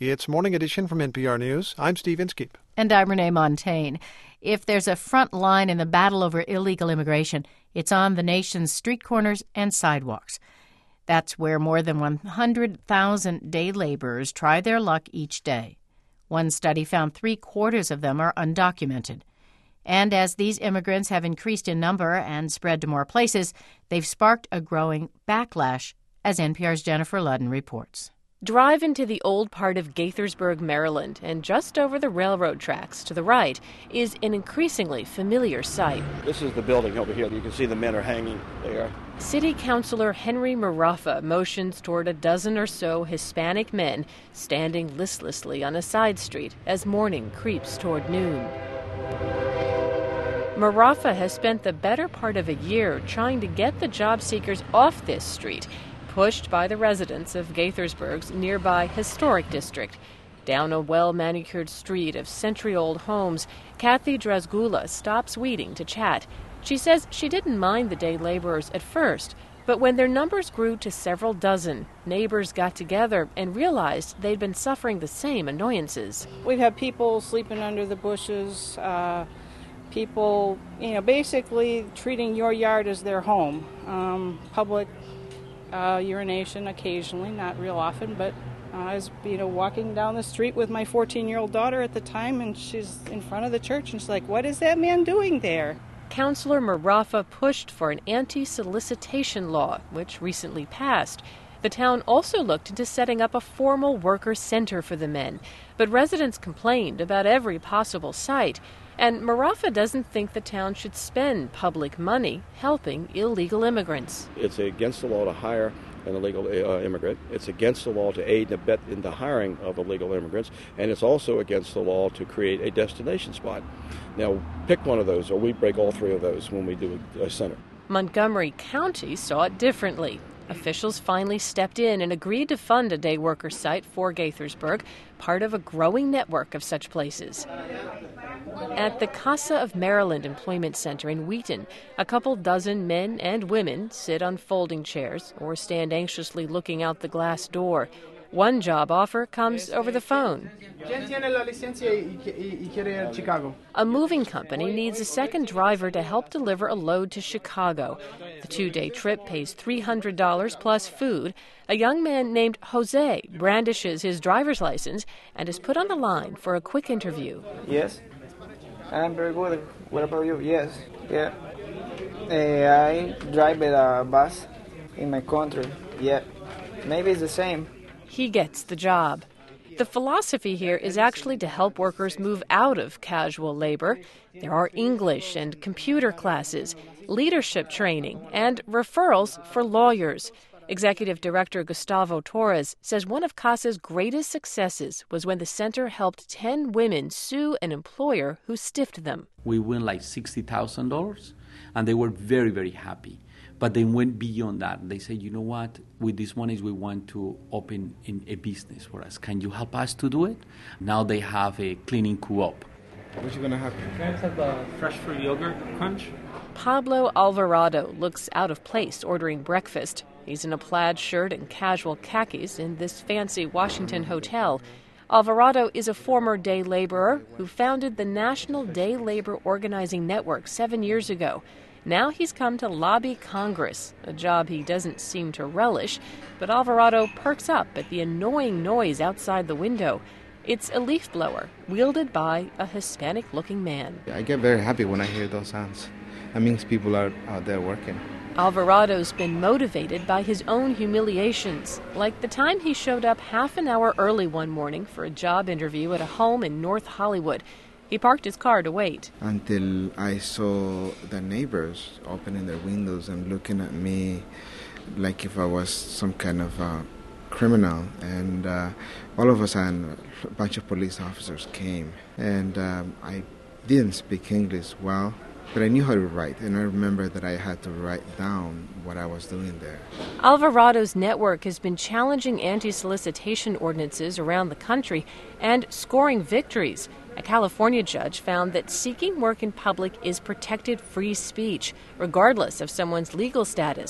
It's Morning Edition from NPR News. I'm Steve Inskeep. And I'm Renee Montagne. If there's a front line in the battle over illegal immigration, it's on the nation's street corners and sidewalks. That's where more than 100,000 day laborers try their luck each day. One study found 3/4 of them are undocumented. And as these immigrants have increased in number and spread to more places, they've sparked a growing backlash, as NPR's Jennifer Ludden reports. Drive into the old part of Gaithersburg, Maryland, and just over the railroad tracks to the right is an increasingly familiar sight. This is the building over here. You can see the men are hanging there. City Councilor Henry Marafa motions toward a dozen or so Hispanic men standing listlessly on a side street as morning creeps toward noon. Marafa has spent the better part of a year trying to get the job seekers off this street, pushed by the residents of Gaithersburg's nearby historic district. Down a well-manicured street of century-old homes, Kathy Drazgula stops weeding to chat. She says she didn't mind the day laborers at first, but when their numbers grew to several dozen, neighbors got together and realized they'd been suffering the same annoyances. We'd have people sleeping under the bushes, people, basically treating your yard as their home. Public urination occasionally, not real often, but I was, walking down the street with my 14-year-old daughter at the time, and she's in front of the church, and she's like, "What is that man doing there?" Councilor Marafa pushed for an anti-solicitation law, which recently passed. The town also looked into setting up a formal worker center for the men, but residents complained about every possible site. And Marafa doesn't think the town should spend public money helping illegal immigrants. It's against the law to hire an illegal immigrant. It's against the law to aid and abet in the hiring of illegal immigrants. And it's also against the law to create a destination spot. Now, pick one of those, or we break all three of those when we do a center. Montgomery County saw it differently. Officials finally stepped in and agreed to fund a day worker site for Gaithersburg, part of a growing network of such places. At the Casa of Maryland Employment Center in Wheaton, a couple dozen men and women sit on folding chairs or stand anxiously looking out the glass door. One job offer comes over the phone. A moving company needs a second driver to help deliver a load to Chicago. The 2-day trip pays $300 plus food. A young man named Jose brandishes his driver's license and is put on the line for a quick interview. Yes, I'm very good. What about you? Yes, yeah. I drive a bus in my country. Yeah, maybe it's the same. He gets the job. The philosophy here is actually to help workers move out of casual labor. There are English and computer classes, leadership training, and referrals for lawyers. Executive Director Gustavo Torres says one of CASA's greatest successes was when the center helped 10 women sue an employer who stiffed them. We won like $60,000, and they were very, very happy. But they went beyond that. They said, you know what, with these monies we want to open in a business for us. Can you help us to do it? Now they have a cleaning co-op. What you gonna have? Can I have a fresh fruit yogurt crunch? Pablo Alvarado looks out of place ordering breakfast. He's in a plaid shirt and casual khakis in this fancy Washington hotel. Alvarado is a former day laborer who founded the National Day Labor Organizing Network 7 years ago. Now he's come to lobby Congress, a job he doesn't seem to relish, but Alvarado perks up at the annoying noise outside the window. It's a leaf blower, wielded by a Hispanic-looking man. I get very happy when I hear those sounds. That means people are out there working. Alvarado's been motivated by his own humiliations, like the time he showed up half an hour early one morning for a job interview at a home in North Hollywood. He parked his car to wait. Until I saw the neighbors opening their windows and looking at me like if I was some kind of criminal. And all of a sudden, a bunch of police officers came. And I didn't speak English well, but I knew how to write. And I remember that I had to write down what I was doing there. Alvarado's network has been challenging anti-solicitation ordinances around the country and scoring victories. A California judge found that seeking work in public is protected free speech, regardless of someone's legal status.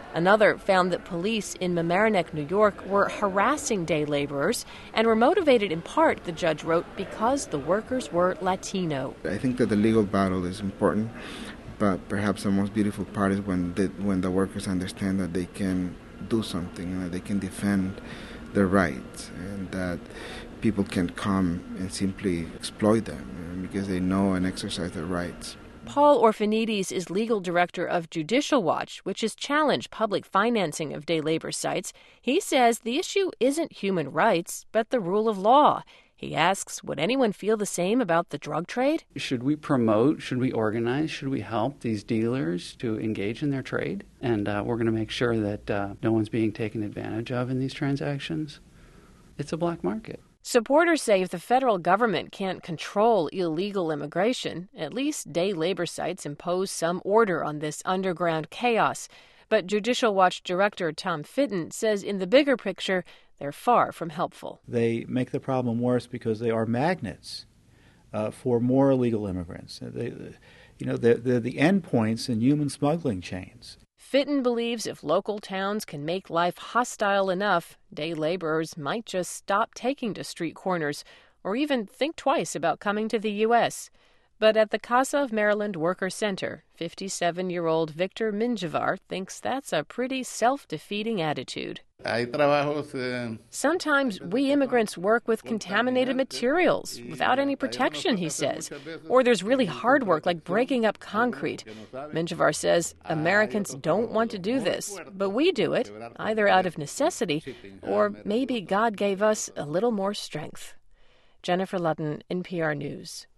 Another found that police in Mamaroneck, New York, were harassing day laborers and were motivated in part, the judge wrote, because the workers were Latino. I think that the legal battle is important, but perhaps the most beautiful part is when the workers understand that they can do something and that they can defend their rights, and that people can come and simply exploit them because they know and exercise their rights. Paul Orphanides is legal director of Judicial Watch, which has challenged public financing of day labor sites. He says the issue isn't human rights, but the rule of law. He asks, would anyone feel the same about the drug trade? Should we promote, should we organize, should we help these dealers to engage in their trade? And we're going to make sure that no one's being taken advantage of in these transactions. It's a black market. Supporters say if the federal government can't control illegal immigration, at least day labor sites impose some order on this underground chaos. But Judicial Watch Director Tom Fitton says in the bigger picture, they're far from helpful. They make the problem worse because they are magnets for more illegal immigrants. They're the endpoints in human smuggling chains. Fitton believes if local towns can make life hostile enough, day laborers might just stop taking to street corners or even think twice about coming to the U.S. But at the Casa of Maryland Worker Center, 57-year-old Victor Minjavar thinks that's a pretty self-defeating attitude. Sometimes we immigrants work with contaminated materials without any protection, he says. Or there's really hard work like breaking up concrete. Minjavar says Americans don't want to do this, but we do it, either out of necessity or maybe God gave us a little more strength. Jennifer Ludden, NPR News.